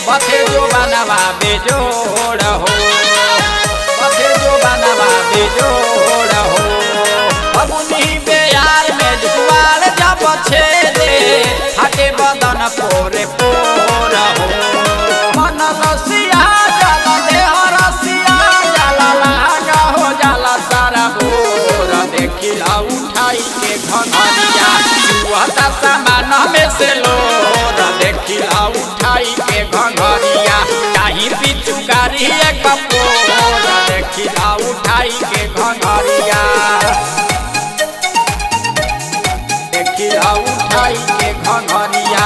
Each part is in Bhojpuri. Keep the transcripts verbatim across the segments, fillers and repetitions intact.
पथे जो बनवा बेजोड़ हो, पथे जो बनवा बेजोड़ हो। फगुनी बेयार में जुआल जब छेदे हटे बदन पोरे पोर हो। मन रसिया जल देह रसिया जाला लागा हो जाला सारा बोर। देखिला उठाई के घंघरिया चुहता सामान में से लोर। देखिला उठाई के घंघरिया चाही पिचुकारी कपोर। देखिला उठाई के घंघरिया, देखिला उठाई के घंघरिया,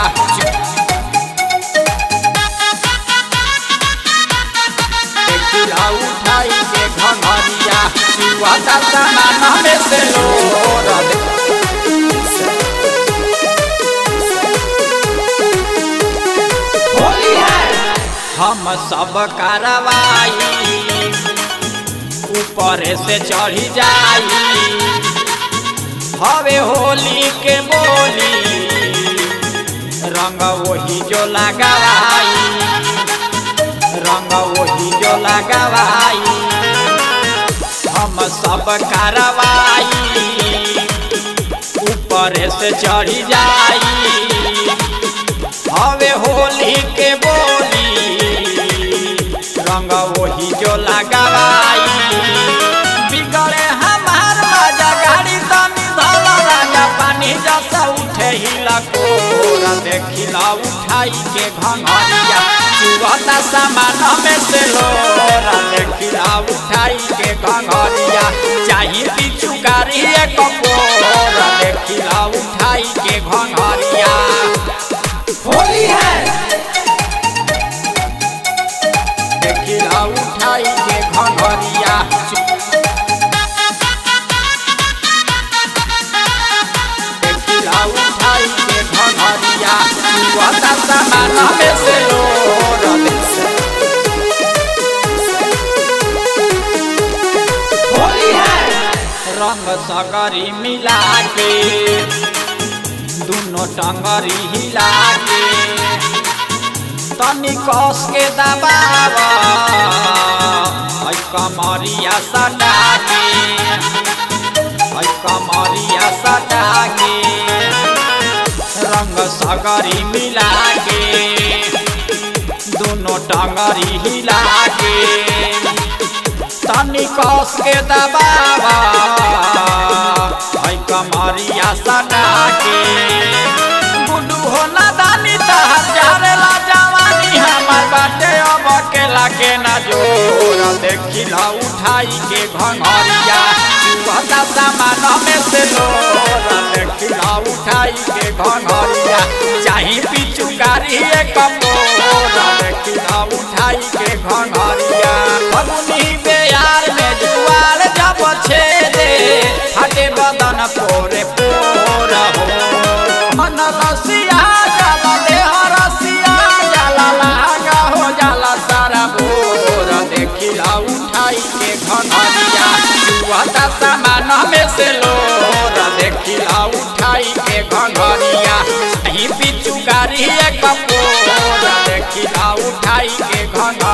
देखिला उठाई के घंघरिया चुहता सामान में से लोर। हम सब कार्रवाई ऊपर से चढ़ी जाई। हवे होली के बोली रंग वही जो लगावाई, रंग वही जो लगावाई। हम सब कार्रवाई ऊपर से चढ़ी जाई। हवे होली के बोली रंग वही जो लगावाई। बिगड़े हमार राजा गाड़ी तनी धल राजा पानी जैसा उठे हिला कोर। देखिला उठाई के घंघरिया चुहता सामान में से लोर। देखिला उठाई के घंघरिया चाही पिचुकारी कपोर। देखिला उठाई के घंघरिया होली है। देखिला उठाई के घंघरिया, देखिला उठाई के घंघरिया चुहता सामान में से लोर। होली है। रंग सगरी मिला के दोनों टंगरी हिला के तनी कस के दबावा कमरिया सटा के, कमरिया सटा के। रंग सगरी मिला के दोनों टंगरी हिला के तनी कस के दबावा कमरिया सटा के। गुडू हो नादानी तहर जारेला जवानी हमार बाटे अब अकेला के ना जोर। देखिला उठाई के घंघरिया चुहता सामान में से लोर। देखिला उठाई के घंघरिया चाही पिचुकारी कपोर। देखिला उठाई के घंघरिया फगुनी बेयार में जुआल जब छेदे हटे बदन पोरे पोर हो। मन रसिया जल देह रसिया जाला लागा हो जाला सारा बोर। देखिला उठाई के घंघरिया चुहता सामान में से लोर। देखिला उठाई के घंघरिया चाही पिचुकारी कपोर। देखिला उठाई के घंघरिया।